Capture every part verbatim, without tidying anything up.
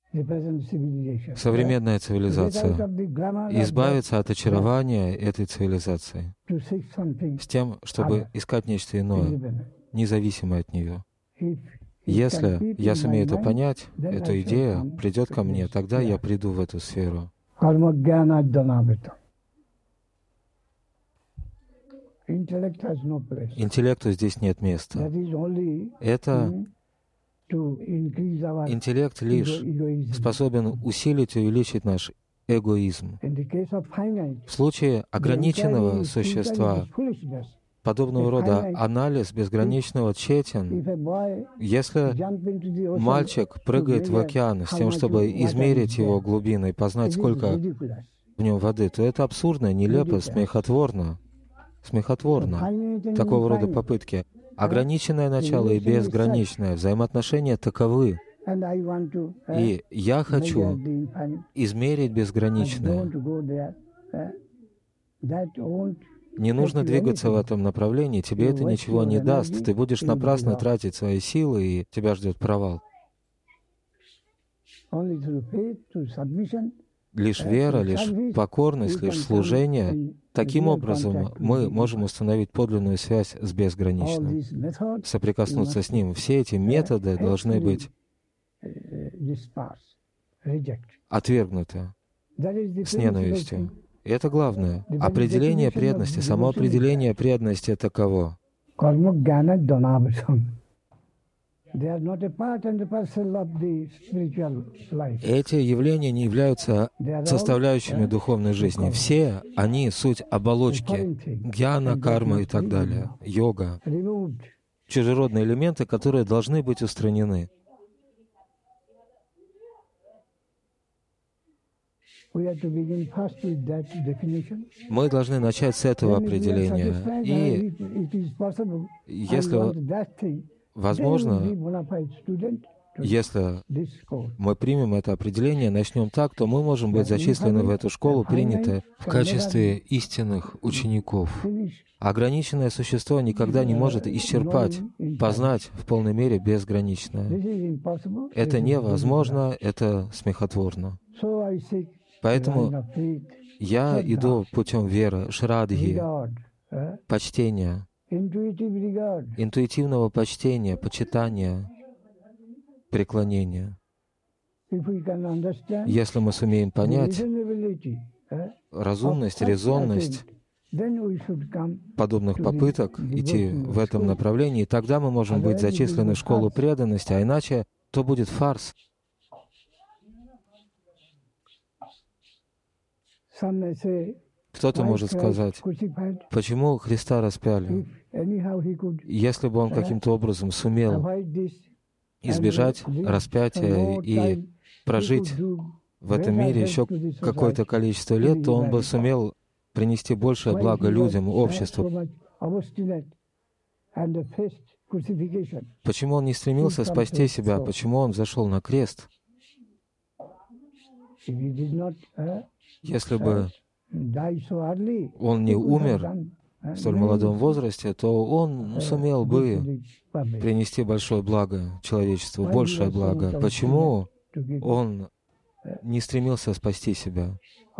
современная цивилизация, избавиться от очарования этой цивилизации с тем, чтобы искать нечто иное, независимое от нее. Если я сумею это понять, эта идея придет ко мне, тогда я приду в эту сферу. Интеллекту здесь нет места. Это интеллект лишь способен усилить и увеличить наш эгоизм. В случае ограниченного существа, подобного рода анализ безграничного тщетен. Если мальчик прыгает в океан с тем, чтобы измерить его глубины и познать, сколько в нем воды, то это абсурдно, нелепо, смехотворно. Смехотворно. Такого рода попытки. Ограниченное начало и безграничное взаимоотношения таковы. И я хочу измерить безграничное. Не нужно двигаться в этом направлении, тебе это ничего не даст. Ты будешь напрасно тратить свои силы, и тебя ждет провал. Лишь вера, лишь покорность, лишь служение. Таким образом, мы можем установить подлинную связь с безграничным, соприкоснуться с ним. Все эти методы должны быть отвергнуты с ненавистью. И это главное. Определение преданности, само определение преданности таково. Эти явления не являются составляющими духовной жизни. Все они — суть оболочки, гьяна, карма и так далее, йога, чужеродные элементы, которые должны быть устранены. Мы должны начать с этого определения. И если возможно, если мы примем это определение, начнем так, то мы можем быть зачислены в эту школу, приняты в качестве истинных учеников. Ограниченное существо никогда не может исчерпать, познать в полной мере безграничное. Это невозможно, это смехотворно. Поэтому я иду путем веры, шрадхи, почтения, интуитивного почтения, почитания, преклонения. Если мы сумеем понять разумность, резонность подобных попыток идти в этом направлении, тогда мы можем быть зачислены в школу преданности, а иначе то будет фарс. Кто-то может сказать, почему Христа распяли? Если бы он каким-то образом сумел избежать распятия и прожить в этом мире еще какое-то количество лет, то он бы сумел принести большее благо людям, обществу. Почему он не стремился спасти себя? Почему он зашел на крест? Если бы он не умер в столь молодом возрасте, то он сумел бы принести большое благо человечеству, большее благо. Почему он не стремился спасти себя?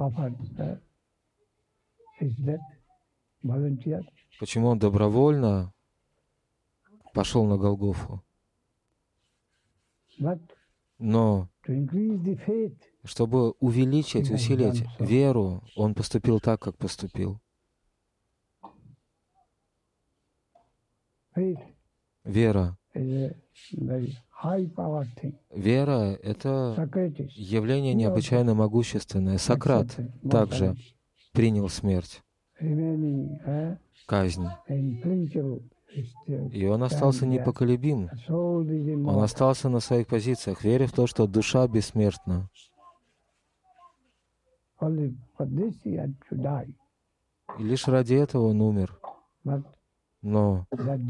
Почему он добровольно пошел на Голгофу? Но чтобы увеличить, усилить веру, он поступил так, как поступил. Вера. Вера — это явление необычайно могущественное. Сократ также принял смерть, казнь. И он остался непоколебим. Он остался на своих позициях, веря в то, что душа бессмертна. И лишь ради этого он умер. Но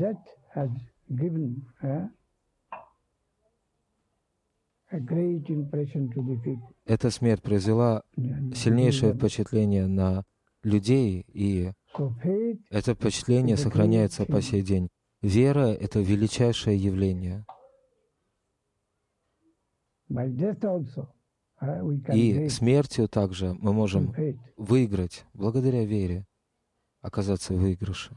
эта смерть произвела сильнейшее впечатление на людей, и это впечатление сохраняется по сей день. Вера — это величайшее явление. И смертью также мы можем выиграть, благодаря вере, оказаться в выигрыше.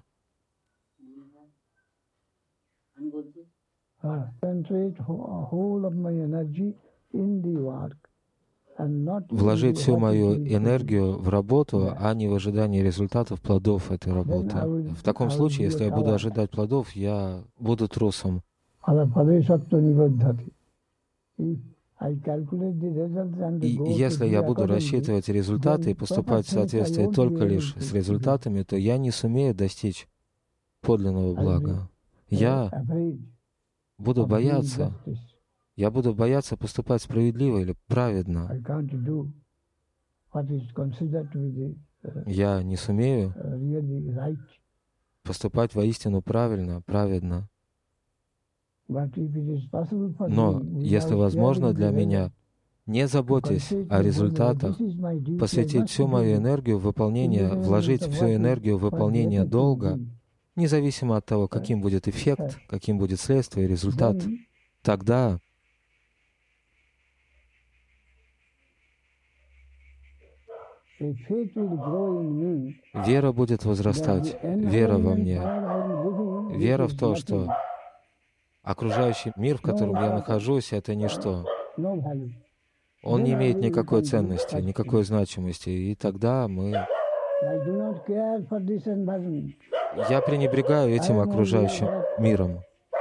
Вложить всю мою энергию в работу, а не в ожидании результатов, плодов этой работы. В таком случае, если я буду ожидать плодов, я буду трусом. И если я буду рассчитывать результаты и поступать в соответствии только лишь с результатами, то я не сумею достичь подлинного блага. Я буду бояться, я буду бояться поступать справедливо или праведно. Я не сумею поступать воистину правильно, праведно. Но если возможно для меня, не заботясь о результатах, посвятить всю мою энергию в выполнение, вложить всю энергию в выполнение долга, независимо от того, каким будет эффект, каким будет следствие, результат, тогда вера будет возрастать, вера во мне, вера в то, что окружающий мир, в котором я нахожусь, это ничто. Он не имеет никакой ценности, никакой значимости. И тогда мы... Я пренебрегаю этим окружающим миром.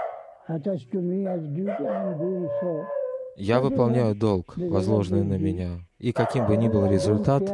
Я выполняю долг, возложенный на меня. И каким бы ни был результат,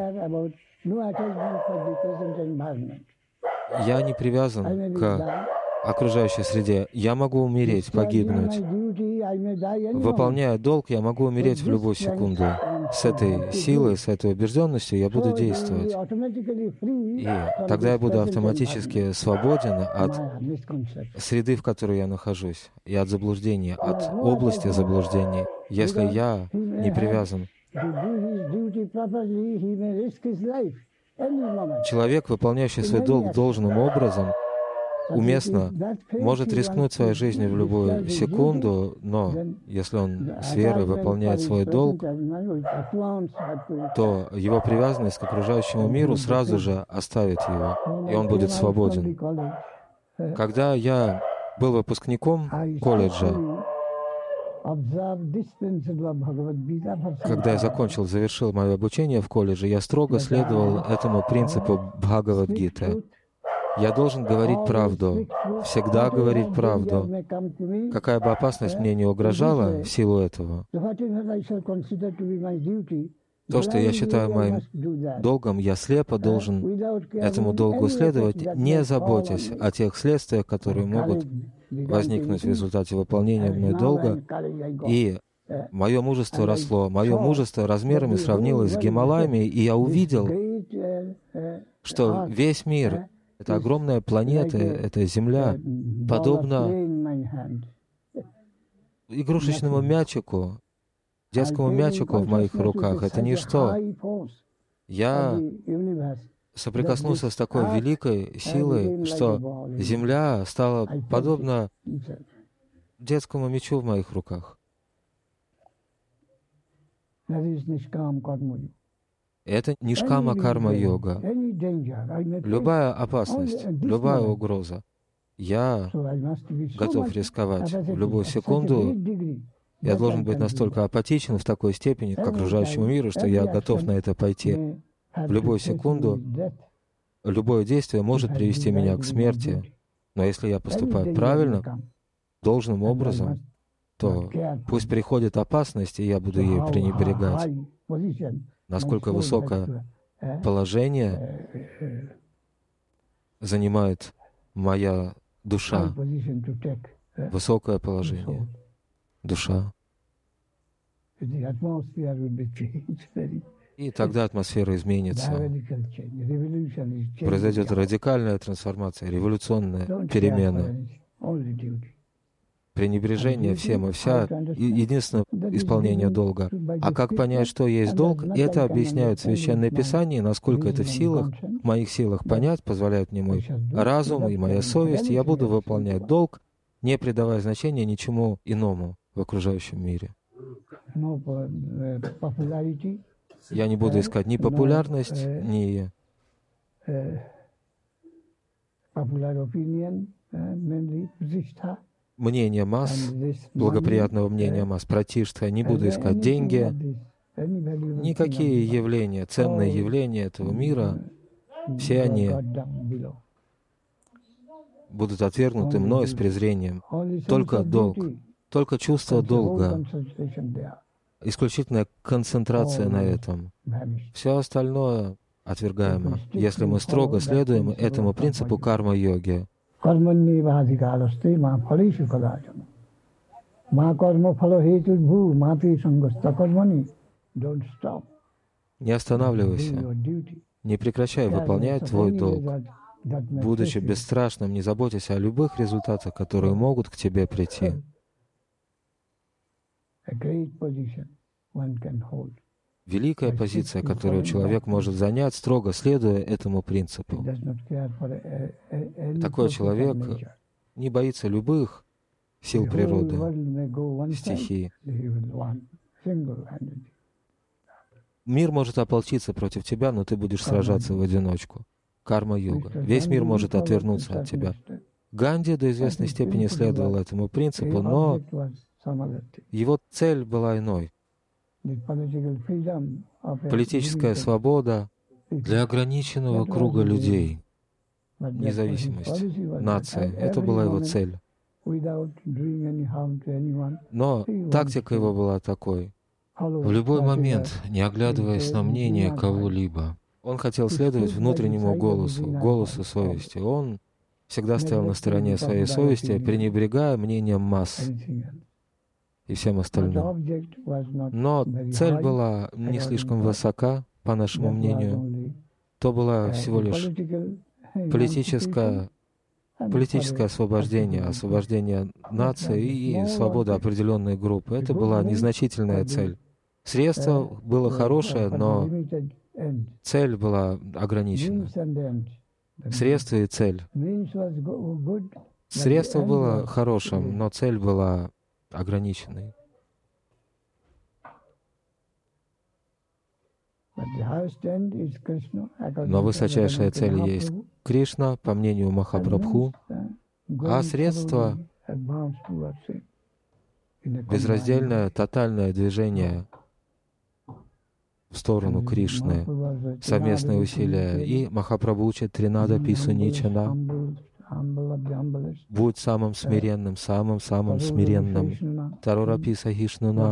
я не привязан к окружающей среде. Я могу умереть, погибнуть. Выполняя долг, я могу умереть в любую секунду. С этой силой, с этой убежденностью я буду действовать. И тогда я буду автоматически свободен от среды, в которой я нахожусь, и от заблуждений, от области заблуждений. Если я не привязан. Человек, выполняющий свой долг должным образом, уместно может рискнуть своей жизнью в любую секунду, но если он с верой выполняет свой долг, то его привязанность к окружающему миру сразу же оставит его, и он будет свободен. Когда я был выпускником колледжа, когда я закончил, завершил мое обучение в колледже, я строго следовал этому принципу Бхагавад-гиты. Я должен говорить правду, всегда говорить правду. Какая бы опасность мне не угрожала в силу этого, то, что я считаю моим долгом, я слепо должен этому долгу следовать, не заботясь о тех следствиях, которые могут возникнуть в результате выполнения мной долга. И мое мужество росло, мое мужество размерами сравнилось с Гималаями, и я увидел, что весь мир, эта огромная планета, эта Земля, подобна игрушечному мячику, детскому мячику в моих руках. Это ничто. Я соприкоснулся с такой великой силой, что Земля стала подобна детскому мячу в моих руках. Это нишкама карма-йога. Любая опасность, любая угроза. Я готов рисковать в любую секунду. Я должен быть настолько апатичен в такой степени к окружающему миру, что я готов на это пойти. В любую секунду любое действие может привести меня к смерти. Но если я поступаю правильно, должным образом, то пусть приходит опасность, и я буду ей пренебрегать. Насколько высокое положение занимает моя душа. Высокое положение. Душа. И тогда атмосфера изменится. Произойдет радикальная трансформация, революционная перемена. Пренебрежение всем и вся, единственное изполнение долга. А как понять, что есть долг, это объясняют Священное Писание, насколько это в силах, в моих силах понять, позволяет мне мой разум и моя совесть, и я буду выполнять долг, не придавая значения ничему иному в окружающем мире. Я не буду искать ни популярность, ни мнение масс, благоприятного мнения масс, пратиштха. Не буду искать деньги, никакие явления, ценные явления этого мира, все они будут отвергнуты мной с презрением. Только долг, только чувство долга, исключительная концентрация на этом. Все остальное отвергаемо, если мы строго следуем этому принципу карма-йоги. Не останавливайся, не прекращай выполнять твой долг. Будучи бесстрашным, не заботясь о любых результатах, которые могут к тебе прийти. Великая позиция, которую человек может занять, строго следуя этому принципу. Такой человек не боится любых сил природы, стихий. Мир может ополчиться против тебя, но ты будешь сражаться в одиночку. Карма-йога. Весь мир может отвернуться от тебя. Ганди до известной степени следовал этому принципу, но его цель была иной. Политическая свобода для ограниченного круга людей. Независимость, нация. Это была его цель. Но тактика его была такой. В любой момент, не оглядываясь на мнение кого-либо, он хотел следовать внутреннему голосу, голосу совести. Он всегда стоял на стороне своей совести, пренебрегая мнением масс и всем остальным. Но цель была не слишком высока, по нашему мнению. То было всего лишь политическое, политическое освобождение, освобождение нации и свобода определенной группы. Это была незначительная цель. Средство было хорошее, но цель была ограничена. Средство и цель. Средство было хорошим, но цель была ограниченной. Но высочайшая цель есть Кришна, по мнению Махапрабху, а средство — безраздельное, тотальное движение в сторону Кришны, совместные усилия. И Махапрабху учит Тринада Писуничана: будь самым смиренным, самым-самым смиренным. Тарора Писа Хишнуна.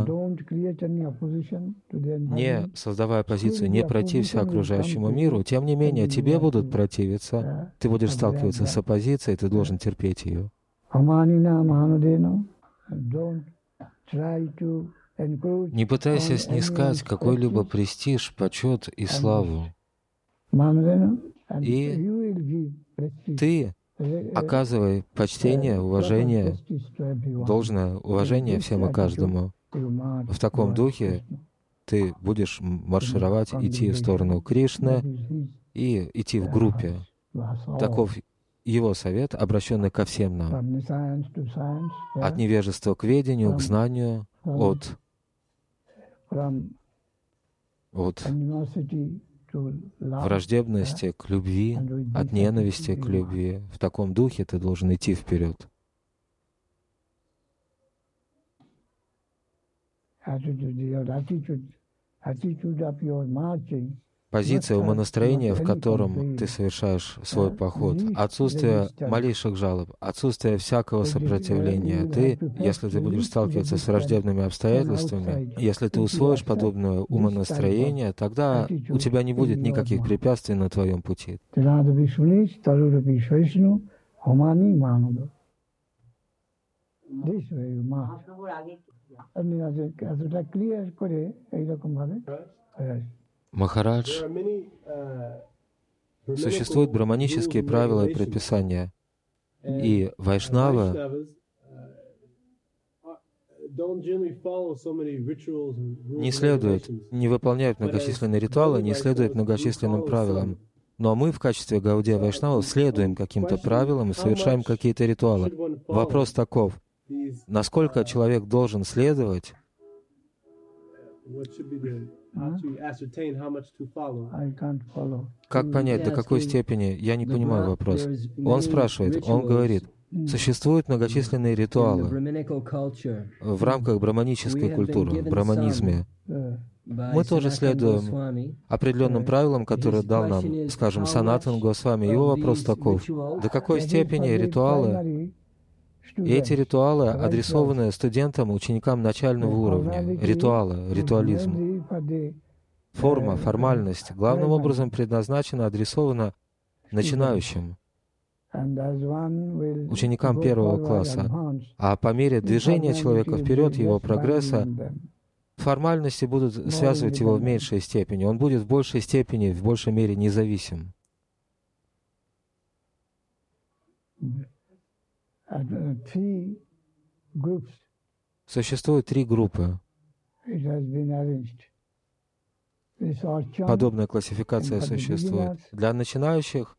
Не создавая позицию, не протився окружающему миру, тем не менее, тебе будут противиться. Ты будешь сталкиваться с оппозицией, ты должен терпеть ее. Не пытайся снискать какой-либо престиж, почет и славу. И ты оказывай почтение, уважение, должное уважение всем и каждому. В таком духе ты будешь маршировать, идти в сторону Кришны и идти в группе. Таков его совет, обращенный ко всем нам. От невежества к ведению, к знанию, от, от враждебности к любви, от ненависти к любви. В таком духе ты должен идти вперед. Позиция умонастроения, в котором ты совершаешь свой поход, отсутствие малейших жалоб, отсутствие всякого сопротивления. Ты, если ты будешь сталкиваться с враждебными обстоятельствами, если ты усвоишь подобное умонастроение, тогда у тебя не будет никаких препятствий на твоем пути. Махарадж, существуют браманические правила и предписания, и вайшнавы не следуют, не выполняют многочисленные ритуалы, не следуют многочисленным правилам. Но мы в качестве Гаудия Вайшнавов следуем каким-то правилам и совершаем какие-то ритуалы. Вопрос таков: насколько человек должен следовать Как понять, до какой степени? Я не понимаю вопрос. Он спрашивает, он говорит, существуют многочисленные ритуалы в рамках браманической культуры, в браманизме. Мы тоже следуем определенным правилам, которые дал нам, скажем, Санатан Госвами. Его вопрос таков: до какой степени ритуалы, и эти ритуалы адресованы студентам, ученикам начального уровня, ритуалы, ритуализм. Форма, формальность, главным образом предназначена, адресована начинающим, ученикам первого класса. А по мере движения человека вперед, его прогресса, формальности будут связывать его в меньшей степени. Он будет в большей степени, в большей мере независим. Существует три группы. Подобная классификация существует. Для начинающих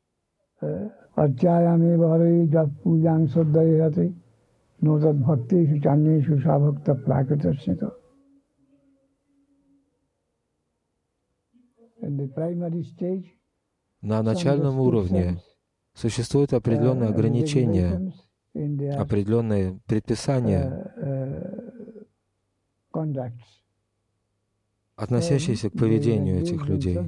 на начальном уровне существуют определенные ограничения, определенные предписания, относящиеся к поведению этих людей,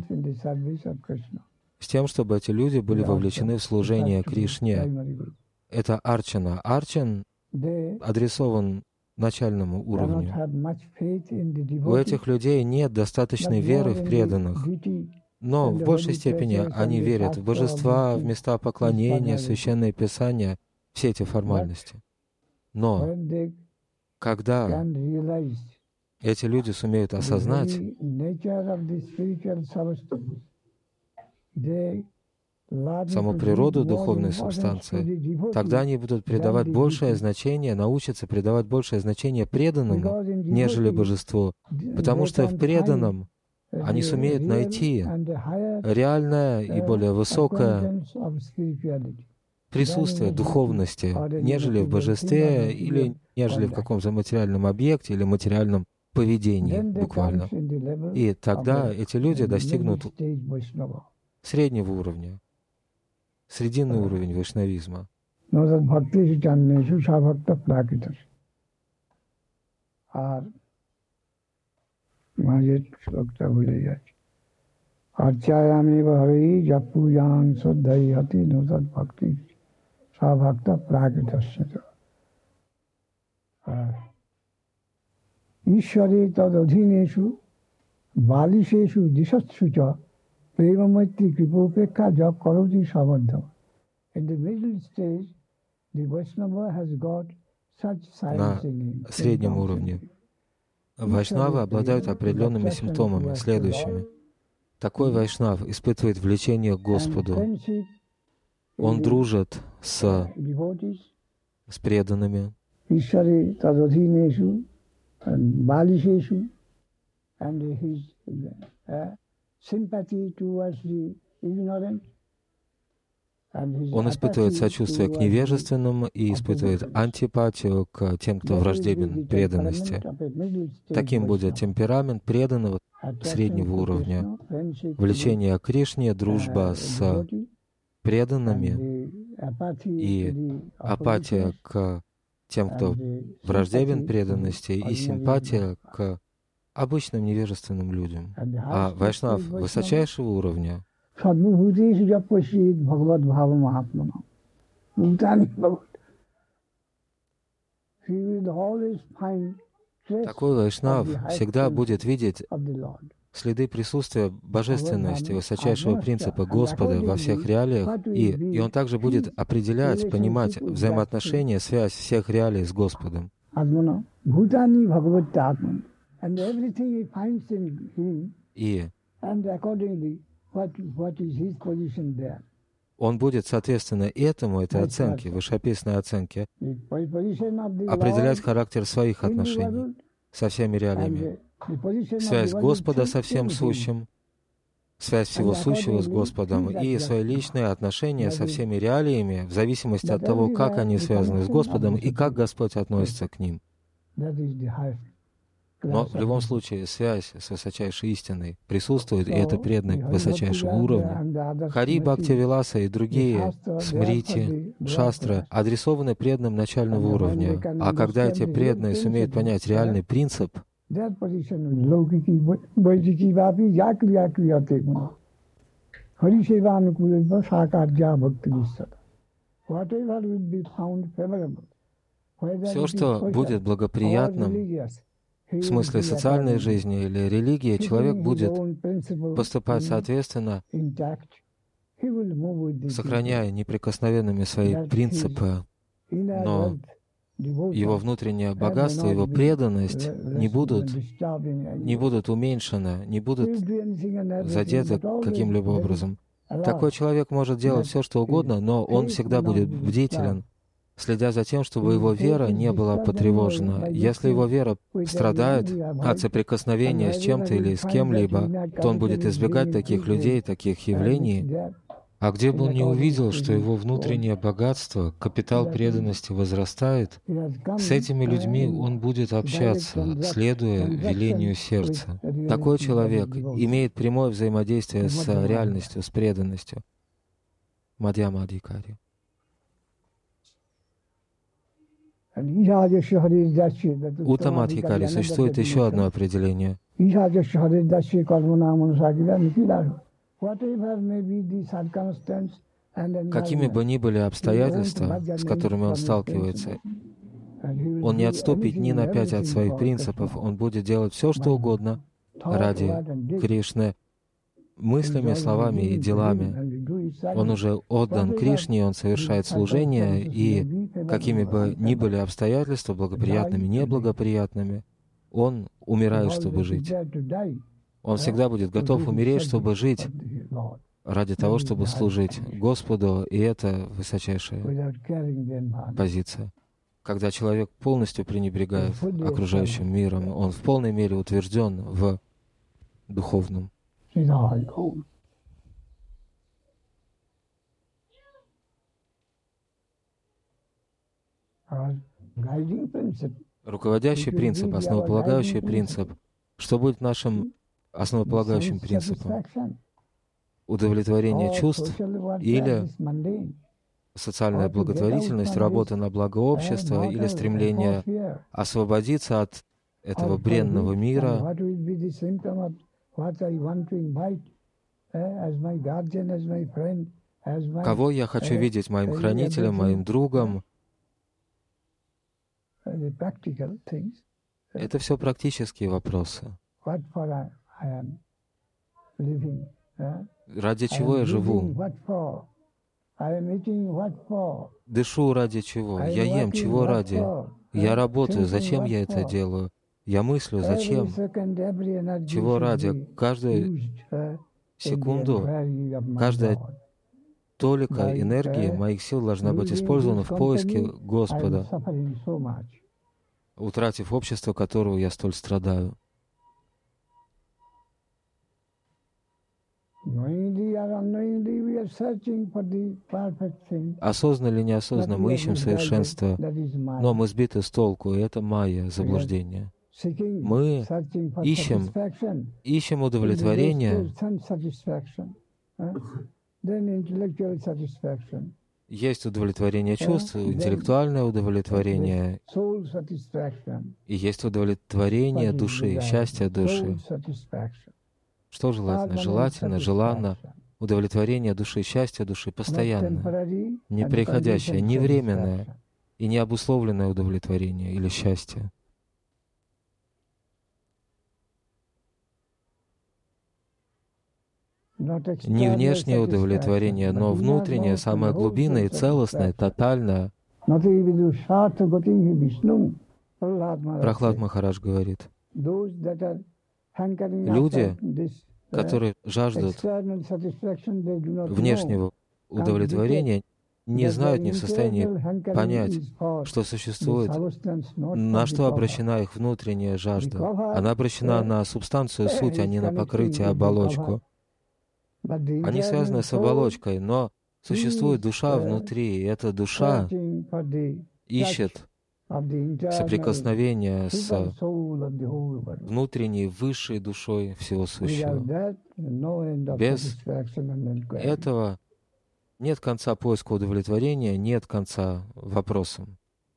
с тем, чтобы эти люди были вовлечены в служение Кришне. Это арчана. Арчан адресован начальному уровню. У этих людей нет достаточной веры в преданных, но в большей степени они верят в божества, в места поклонения, в священные писания, все эти формальности. Но когда эти люди сумеют осознать саму природу духовной субстанции, тогда они будут придавать большее значение, научатся придавать большее значение преданному, нежели божеству, потому что в преданном они сумеют найти реальное и более высокое присутствие духовности, нежели в божестве или нежели в каком-то материальном объекте или материальном поведении, буквально. И тогда эти люди достигнут среднего уровня, срединный уровень вайшнавизма. Ishwari tad adhineshu balisheshu disatsucha premamatri kripopekha jap karoti sabadha. In the middle stage, the Vaishnava has got such signs in him. На среднем уровне вайшнавы обладают определенными симптомами, следующими. Такой вайшнав испытывает влечение к Господу. Он дружит с, с преданными. Ishwari tad adhineshu balisheshu, and his uh, sympathy towards the ignorant. Он испытывает сочувствие к невежественным и испытывает антипатию к тем, кто враждебен преданности. Таким будет темперамент преданного среднего уровня. Влечение к Кришне, дружба с преданными и апатия к тем, кто враждебен преданности, и симпатия к обычным невежественным людям. А вайшнав высочайшего уровня такой вайшнав всегда будет видеть следы присутствия божественности, высочайшего принципа Господа во всех реалиях, и, и он также будет определять, понимать взаимоотношения, связь всех реалий с Господом. И он будет, соответственно, этому, этой оценке, вышеописанной оценке, определять характер своих отношений со всеми реалиями. Связь Господа со всем сущим, связь всего сущего с Господом и свои личные отношения со всеми реалиями в зависимости от того, как они связаны с Господом и как Господь относится к ним. Но в любом случае связь с высочайшей истиной присутствует, и это преданные высочайшего уровня. Хари Бхактивиласа и другие смрити, шастры адресованы преданным начального уровня. А когда эти преданные сумеют понять реальный принцип, все, что будет благоприятным, в смысле социальной жизни или религии, человек будет поступать соответственно, сохраняя неприкосновенными свои принципы, но его внутреннее богатство, его преданность не будут, не будут уменьшены, не будут задеты каким-либо образом. Такой человек может делать все, что угодно, но он всегда будет бдителен, следя за тем, чтобы его вера не была потревожена. Если его вера страдает от соприкосновения с чем-то или с кем-либо, то он будет избегать таких людей, таких явлений. А где бы он не увидел, что его внутреннее богатство, капитал преданности возрастает, с этими людьми он будет общаться, следуя велению сердца. Такой человек имеет прямое взаимодействие с реальностью, с преданностью. Мадьяма Адхикари. Уттама Адхикари существует еще одно определение. Какими бы ни были обстоятельства, с которыми он сталкивается, он не отступит ни на пять от своих принципов, он будет делать все, что угодно ради Кришны, мыслями, словами и делами. Он уже отдан Кришне, он совершает служение, и какими бы ни были обстоятельства, благоприятными, неблагоприятными, он умирает, чтобы жить. Он всегда будет готов умереть, чтобы жить, ради того, чтобы служить Господу, и это высочайшая позиция. Когда человек полностью пренебрегает окружающим миром, он в полной мере утвержден в духовном. Руководящий принцип, основополагающий принцип. Что будет нашим основополагающим принципом? Удовлетворение чувств или социальная благотворительность, работа на благо общества или стремление освободиться от этого бренного мира? Кого я хочу видеть моим хранителем, моим другом? Это все практические вопросы. Ради чего я живу? Дышу ради чего? Я ем чего ради? Я работаю, зачем я это делаю? Я мыслю, зачем? Чего ради? Каждую секунду, каждая толика энергии моих сил должна быть использована в поиске Господа, утратив общество, которого я столь страдаю. Осознанно или неосознанно мы ищем совершенство, но мы сбиты с толку, и это майя, заблуждение. Мы ищем, ищем удовлетворение. Есть удовлетворение чувств, интеллектуальное удовлетворение, и есть удовлетворение души, счастье души. Что желательно? Желательно, желанно удовлетворение души, счастье души постоянное, неприходящее, не временное и не обусловленное удовлетворение или счастье. Не внешнее удовлетворение, но внутреннее, самое глубинное и целостное, тотальное. Прохлад Махарадж говорит, люди, которые жаждут внешнего удовлетворения, не знают, не в состоянии понять, что существует, на что обращена их внутренняя жажда. Она обращена на субстанцию, суть, а не на покрытие, оболочку. Они связаны с оболочкой, но существует душа внутри, и эта душа ищет соприкосновения с внутренней высшей душой всего сущего. Без этого нет конца поиска удовлетворения, нет конца вопросам.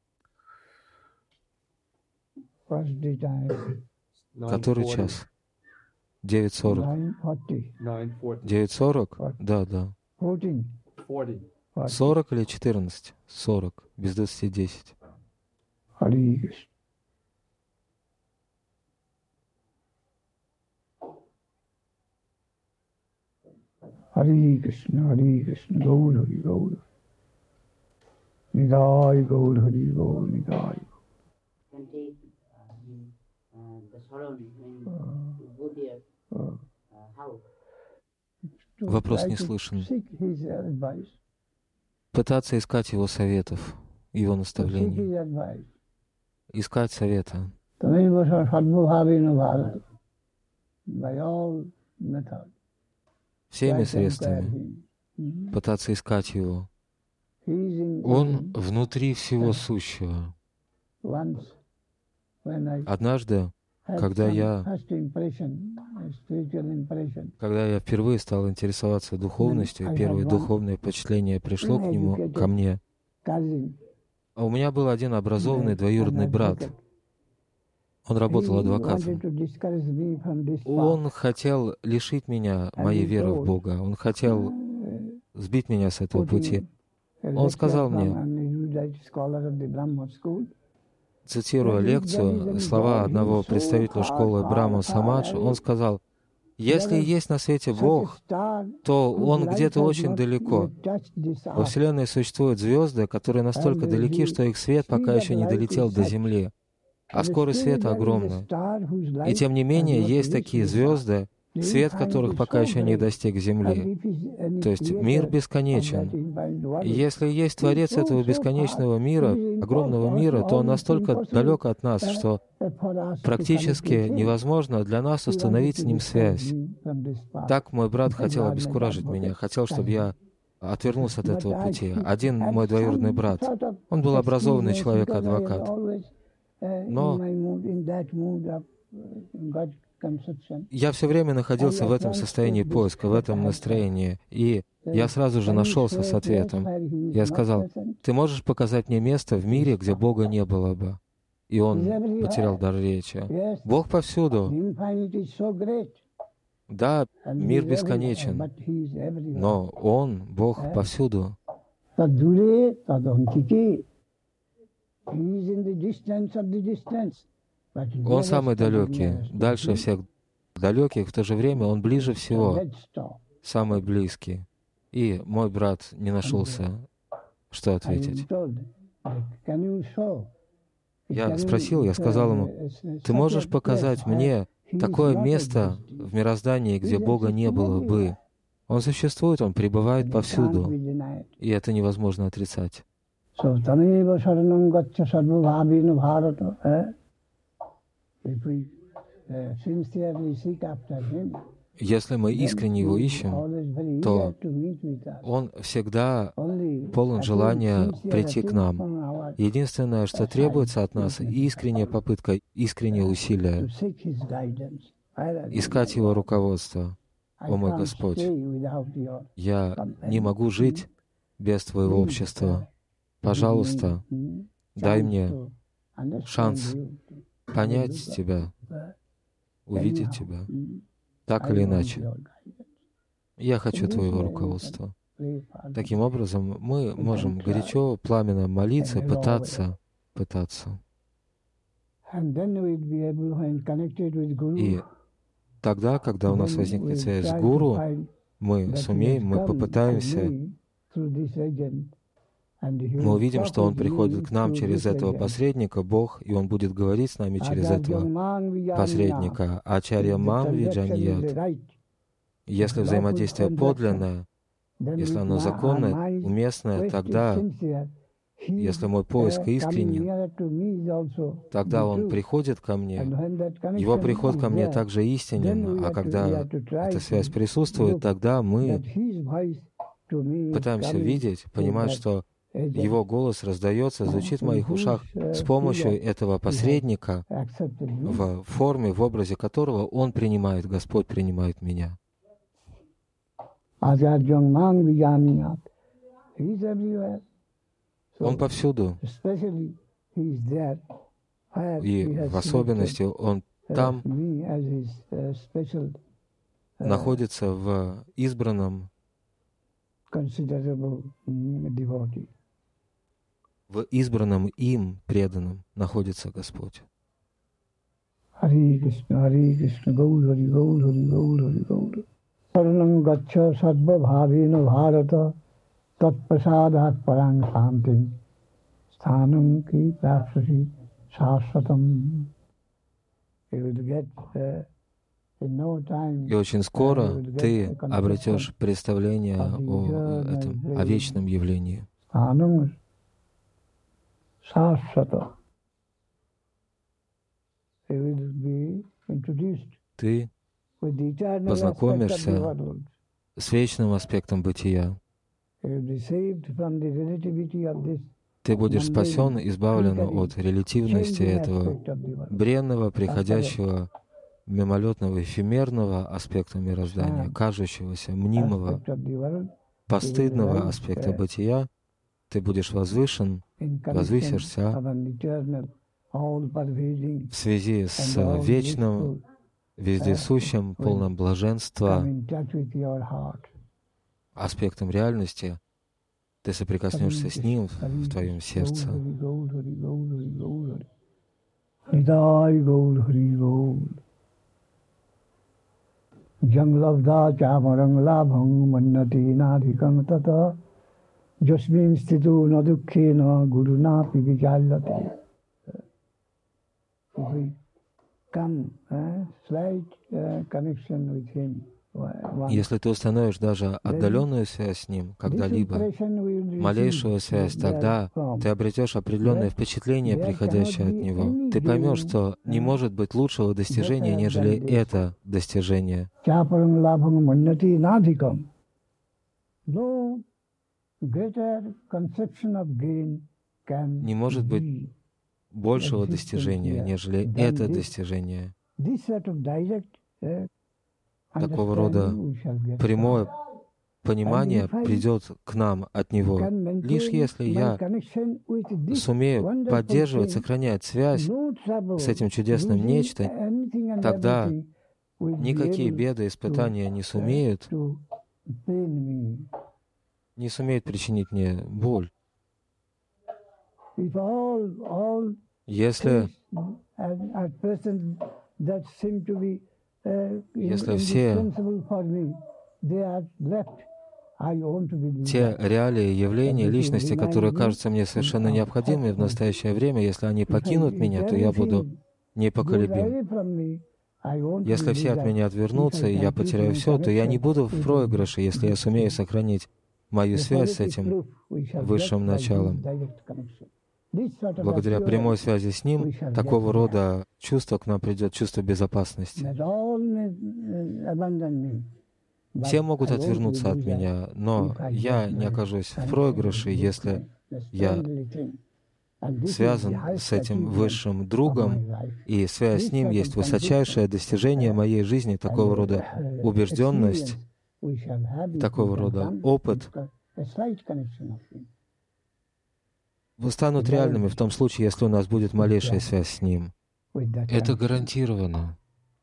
Который час? девять сорок. девять сорок? Да, да. сорок или четырнадцать? сорок. Без двадцати десять. Hare Krishna, Hare Krishna, Gaur Hari Gaur. Nidai Gaur Hari Gaur, Nidai. Can take uh, uh, the surrounding when you go there. Uh, how? Вопрос не слышен. Пытаться искать его советов, его наставлений. Искать совета. Всеми средствами пытаться искать его. Он внутри всего сущего. Однажды, когда я, когда я впервые стал интересоваться духовностью, первое духовное впечатление пришло к нему, ко мне. А у меня был один образованный двоюродный брат. Он работал адвокатом. Он хотел лишить меня моей веры в Бога. Он хотел сбить меня с этого пути. Он сказал мне, цитируя лекцию, слова одного представителя школы Брахма Самадж, он сказал: «Если есть на свете Бог, то Он где-то очень далеко. Во Вселенной существуют звезды, которые настолько далеки, что их свет пока еще не долетел до Земли. А скорость света огромна. И тем не менее, есть такие звезды, свет которых пока еще не достиг Земли. То есть мир бесконечен. И если есть Творец этого бесконечного мира, огромного мира, то он настолько далек от нас, что практически невозможно для нас установить с ним связь. Так мой брат хотел обескуражить меня, хотел, чтобы я отвернулся от этого пути. Один мой двоюродный брат, он был образованный человек-адвокат. Но я все время находился в этом состоянии поиска, в этом настроении. И я сразу же нашелся с ответом. Я сказал: «Ты можешь показать мне место в мире, где Бога не было бы?» И он потерял дар речи. Бог повсюду. Да, мир бесконечен, но Он, Бог, повсюду. Он самый далекий, дальше всех далеких, в то же время Он ближе всего, самый близкий. И мой брат не нашелся, что ответить. Я спросил, я сказал ему: «Ты можешь показать мне такое место в мироздании, где Бога не было бы?» Он существует, Он пребывает повсюду, и это невозможно отрицать. So, Tameva Sharanam Gaccha Sarvabhavina Bharata. If we uh, sincerely seek after Him, если мы искренне Его ищем, то Он всегда полон желания прийти к нам. Единственное, что требуется от нас, искренняя попытка, искреннее усилие искать Его руководство. О мой Господь, я не могу жить без Твоего общества. Пожалуйста, дай мне шанс понять Тебя, увидеть Тебя, так или иначе. Я хочу Твоего руководства. Таким образом, мы можем горячо, пламенно молиться, пытаться, пытаться. И тогда, когда у нас возникнет связь с Гуру, мы сумеем, мы попытаемся, мы увидим, что Он приходит к нам через этого посредника, Бог, и Он будет говорить с нами через этого посредника. Ачарья Мам Виджаньят. Если взаимодействие подлинное, если оно законное, уместное, тогда, если мой поиск искренен, тогда Он приходит ко мне. Его приход ко мне также истинен, а когда эта связь присутствует, тогда мы пытаемся видеть, понимать, что Его голос раздается, звучит в моих ушах с помощью этого посредника в форме, в образе которого Он принимает, Господь принимает меня. Он повсюду. И в особенности Он там находится в избранном, в избранном им преданном находится Господь. Хари Кришна, Хари Кришна, Gaur Hari, Gaur Hari, Gaur Hari, Gaur. Saranam gaccha sarva bhavena bharata tat prasadat parang santim sthanam ki prapsasi sasvatam. You will get uh, in no time. И очень скоро ты обретешь представление о этом, о вечном явлении. Sthanam sasvata. Ты познакомишься с вечным аспектом бытия. Ты будешь спасен, избавлен от релятивности этого бренного, приходящего, мимолетного, эфемерного аспекта мироздания, кажущегося, мнимого, постыдного аспекта бытия. Ты будешь возвышен, возвысишься в связи с вечным, вездесущим, полным блаженства аспектом реальности. Ты соприкоснешься с Ним в твоем сердце. Если ты установишь даже отдаленную связь с Ним когда-либо, малейшую связь, тогда ты обретешь определенное впечатление, приходящее от Него. Ты поймешь, что не может быть лучшего достижения, нежели это достижение. Не может быть большего достижения, нежели это достижение. Такого рода прямое понимание придет к нам от Него. Лишь если я сумею поддерживать, сохранять связь с этим чудесным нечто, тогда никакие беды, испытания не сумеют, не сумеют причинить мне боль. Если, если все те реалии, явления, личности, которые кажутся мне совершенно необходимыми в настоящее время, если они покинут меня, то я буду непоколебим. Если все от меня отвернутся, и я потеряю все, то я не буду в проигрыше, если я сумею сохранить мою связь с этим высшим началом. Благодаря прямой связи с Ним, такого рода чувство к нам придет, чувство безопасности. Все могут отвернуться от меня, но я не окажусь в проигрыше, если я связан с этим высшим другом, и связь с Ним есть высочайшее достижение моей жизни, такого рода убежденность, такого рода опыт станут реальными в том случае, если у нас будет малейшая связь с Ним. Это гарантированно.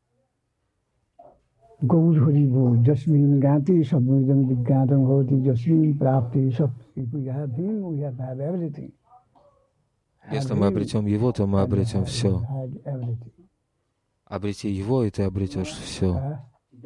Если мы обретем Его, то мы обретем все. Обрети Его, и ты обретешь все.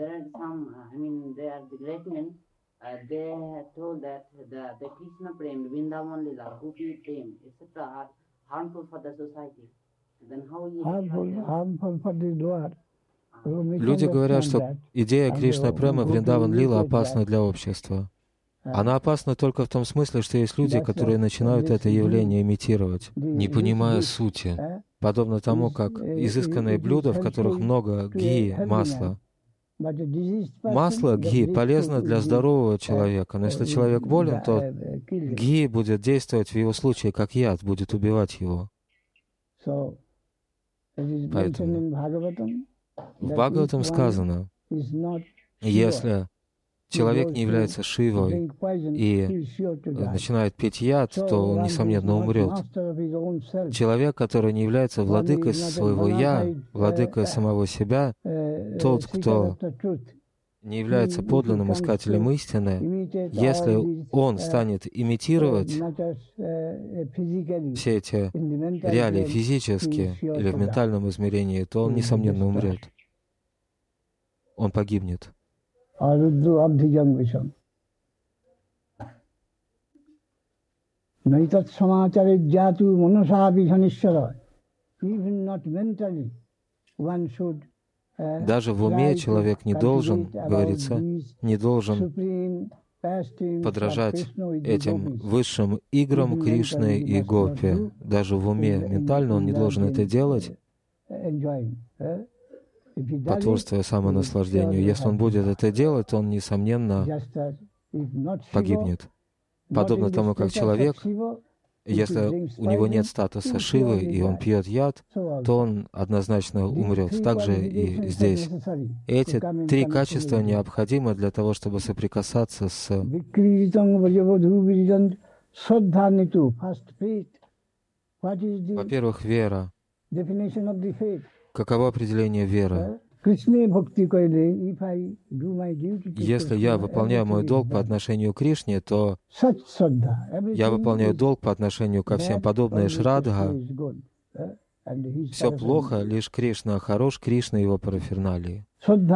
Uh, they had told that the, the Krishna Prem, Vrindavan Lila, Gopi Prem, et cetera are harmful for the society. Then how you harmful, harmful for the Lord. Люди говорят, что идея Кришна Према Вриндаван Лила опасна для общества. Она опасна только в том смысле, что есть люди, которые начинают это явление имитировать, не понимая сути, подобно тому, как изысканные блюда, в которых много ги, масла, Масло гхи полезно для здорового человека, но если человек болен, то гхи будет действовать в его случае как яд, будет убивать его. Поэтому в Бхагаватам сказано, если человек не является Шивой и начинает пить яд, то он, несомненно, умрет. Человек, который не является владыкой своего «я», владыкой самого себя, тот, кто не является подлинным искателем истины, если он станет имитировать все эти реалии физически или в ментальном измерении, то он, несомненно, умрет. Он погибнет. Даже в уме человек не должен, говорится, не должен подражать этим высшим играм Кришны и Гопи. Даже в уме ментально он не должен это делать, потворствуя самонаслаждению. Если он будет это делать, то он, несомненно, погибнет. Подобно тому, как человек, если у него нет статуса Шивы, и он пьет яд, то он однозначно умрет. Также и здесь. Эти три качества необходимы для того, чтобы соприкасаться с... Во-первых, вера. Каково определение веры? Если я выполняю мой долг по отношению к Кришне, то я выполняю долг по отношению ко всем. Подобное Шрадха, все плохо, лишь Кришна хорош, Кришна его параферналии.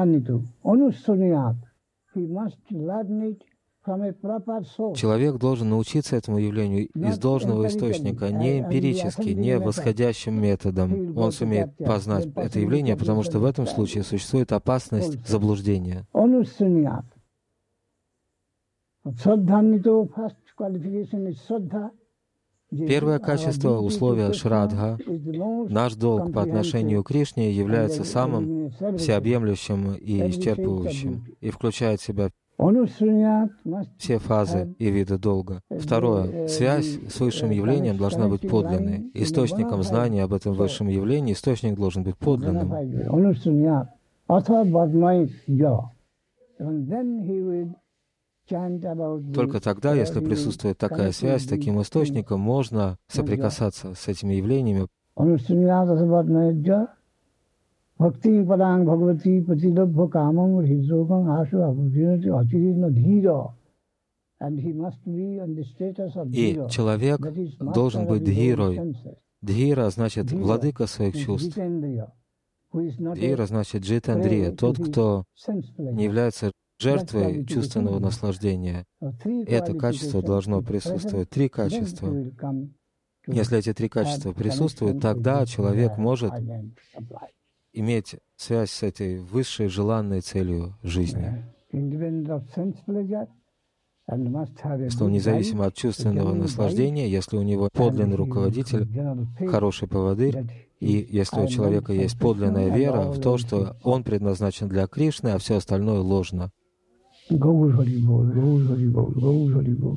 Человек должен научиться этому явлению из должного источника, не эмпирически, не восходящим методом. Он сумеет познать это явление, потому что в этом случае существует опасность заблуждения. Первое качество, условие Шрадха, наш долг по отношению к Кришне является самым всеобъемлющим и исчерпывающим, и включает в себя все фазы и виды долга. Второе. Связь с высшим явлением должна быть подлинной. Источником знания об этом высшем явлении источник должен быть подлинным. Только тогда, если присутствует такая связь с таким источником, можно соприкасаться с этими явлениями. Бхакти паданг бхагавати патилабха камам рхиджогам ашу абхирати ачирина дхира. И человек должен быть дхирой. Дхира значит владыка своих чувств. Дхира значит джитандрия, тот, кто не является жертвой чувственного наслаждения. Это качество должно присутствовать. Три качества. Если эти три качества присутствуют, тогда человек может иметь связь с этой высшей желанной целью жизни. Если он независимо от чувственного наслаждения, если у него подлинный руководитель, хороший поводырь, и если у человека есть подлинная вера в то, что он предназначен для Кришны, а все остальное ложно.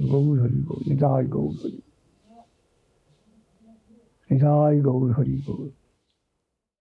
Jai Gaur Hari Gaur.